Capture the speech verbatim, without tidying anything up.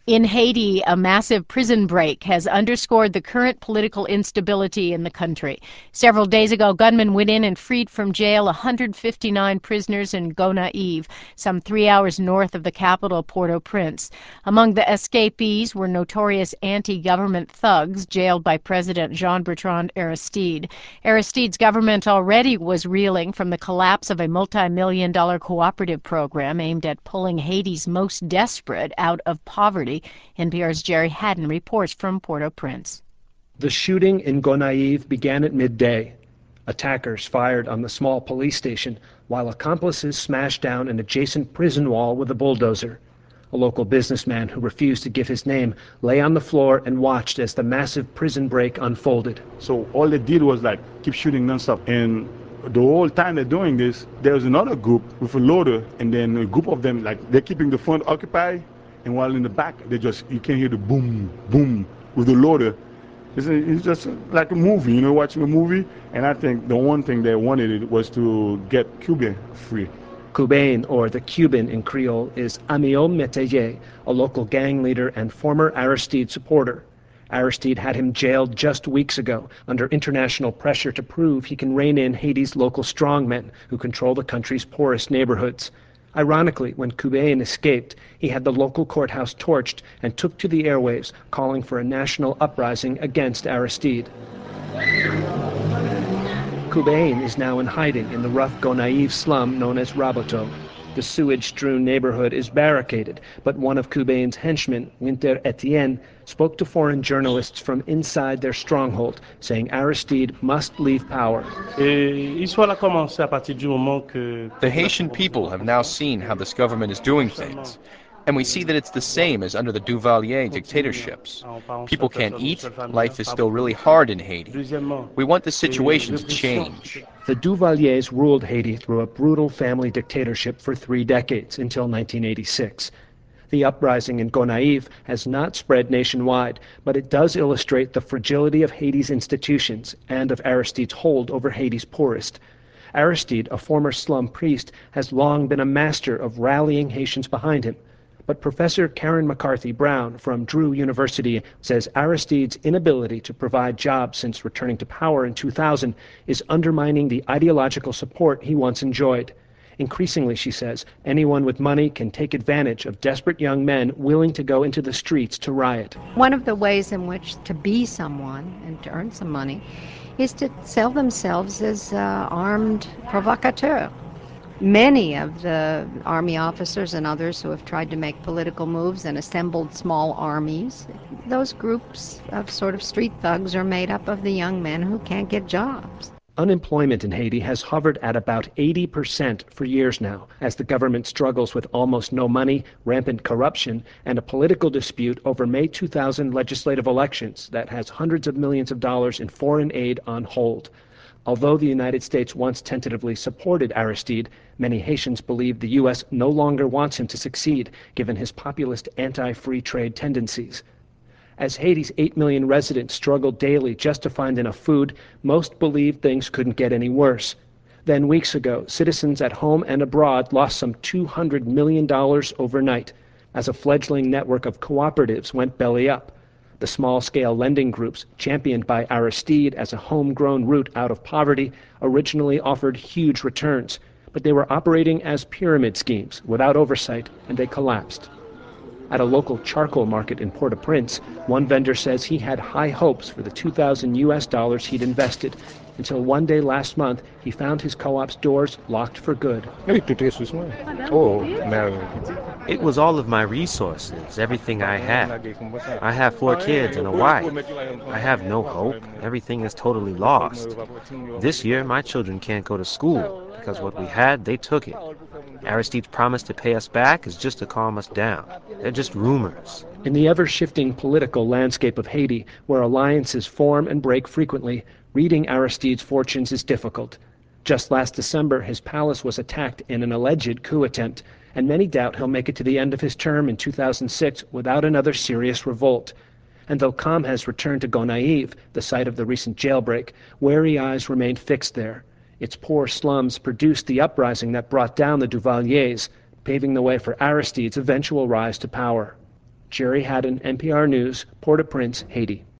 In Haiti, a massive prison break has underscored the current political instability in the country. Several days ago, gunmen went in and freed from jail one hundred fifty-nine prisoners in Gonaïves, some three hours north of the capital, Port-au-Prince. Among the escapees were notorious anti-government thugs jailed by President Jean-Bertrand Aristide. Aristide's government already was reeling from the collapse of a multi-million dollar cooperative program aimed at pulling Haiti's most desperate out of poverty. N P R's Jerry Haddon reports from Port-au-Prince. The shooting in Gonaïves began at midday. Attackers fired on the small police station, while accomplices smashed down an adjacent prison wall with a bulldozer. A local businessman who refused to give his name lay on the floor and watched as the massive prison break unfolded. So all they did was like keep shooting nonstop, and the whole time they're doing this, there's another group with a loader, and then a group of them, like, they're keeping the front occupied, and while in the back, they just, you can hear the boom, boom with the loader. It's, it's just like a movie, you know, watching a movie. And I think the one thing they wanted was to get Cuban free. Cubain, or the Cuban in Creole, is Amiot Métayer, a local gang leader and former Aristide supporter. Aristide had him jailed just weeks ago under international pressure to prove he can rein in Haiti's local strongmen who control the country's poorest neighborhoods. Ironically, when Cubain escaped, he had the local courthouse torched and took to the airwaves, calling for a national uprising against Aristide. Cubain is now in hiding in the rough Gonaïves slum known as Raboteau. The sewage-strewn neighborhood is barricaded, but one of Cubain's henchmen, Winter Etienne, spoke to foreign journalists from inside their stronghold, saying Aristide must leave power. The Haitian people have now seen how this government is doing things, and we see that it's the same as under the Duvalier dictatorships. People can't eat, life is still really hard in Haiti. We want the situation to change. The Duvaliers ruled Haiti through a brutal family dictatorship for three decades, until nineteen eighty-six. The uprising in Gonaïves has not spread nationwide, but it does illustrate the fragility of Haiti's institutions and of Aristide's hold over Haiti's poorest. Aristide, a former slum priest, has long been a master of rallying Haitians behind him. But Professor Karen McCarthy Brown from Drew University says Aristide's inability to provide jobs since returning to power in two thousand is undermining the ideological support he once enjoyed. Increasingly, she says, anyone with money can take advantage of desperate young men willing to go into the streets to riot. One of the ways in which to be someone and to earn some money is to sell themselves as uh, armed provocateurs. Many of the army officers and others who have tried to make political moves and assembled small armies, those groups of sort of street thugs are made up of the young men who can't get jobs. Unemployment in Haiti has hovered at about eighty percent for years now, as the government struggles with almost no money, rampant corruption, and a political dispute over May two thousand legislative elections that has hundreds of millions of dollars in foreign aid on hold. Although the United States once tentatively supported Aristide, many Haitians believe the U S no longer wants him to succeed, given his populist anti-free trade tendencies. As Haiti's eight million residents struggle daily just to find enough food, most believed things couldn't get any worse. Then weeks ago, citizens at home and abroad lost some two hundred million dollars overnight, as a fledgling network of cooperatives went belly up. The small-scale lending groups, championed by Aristide as a homegrown route out of poverty, originally offered huge returns, but they were operating as pyramid schemes without oversight, and they collapsed. At a local charcoal market in Port-au-Prince, one vendor says he had high hopes for the two thousand U S dollars he'd invested, until one day last month he found his co-op's doors locked for good. It was all of my resources, everything I had. I have four kids and a wife. I have no hope. Everything is totally lost. This year, my children can't go to school because what we had, they took it. Aristide's promise to pay us back is just to calm us down. They're just rumors. In the ever-shifting political landscape of Haiti, where alliances form and break frequently, reading Aristide's fortunes is difficult. Just last December, his palace was attacked in an alleged coup attempt, and many doubt he'll make it to the end of his term in two thousand six without another serious revolt. And though calm has returned to Gonaïves, the site of the recent jailbreak, wary eyes remain fixed there. Its poor slums produced the uprising that brought down the Duvaliers, paving the way for Aristide's eventual rise to power. Jerry Haddon, N P R News, Port-au-Prince, Haiti.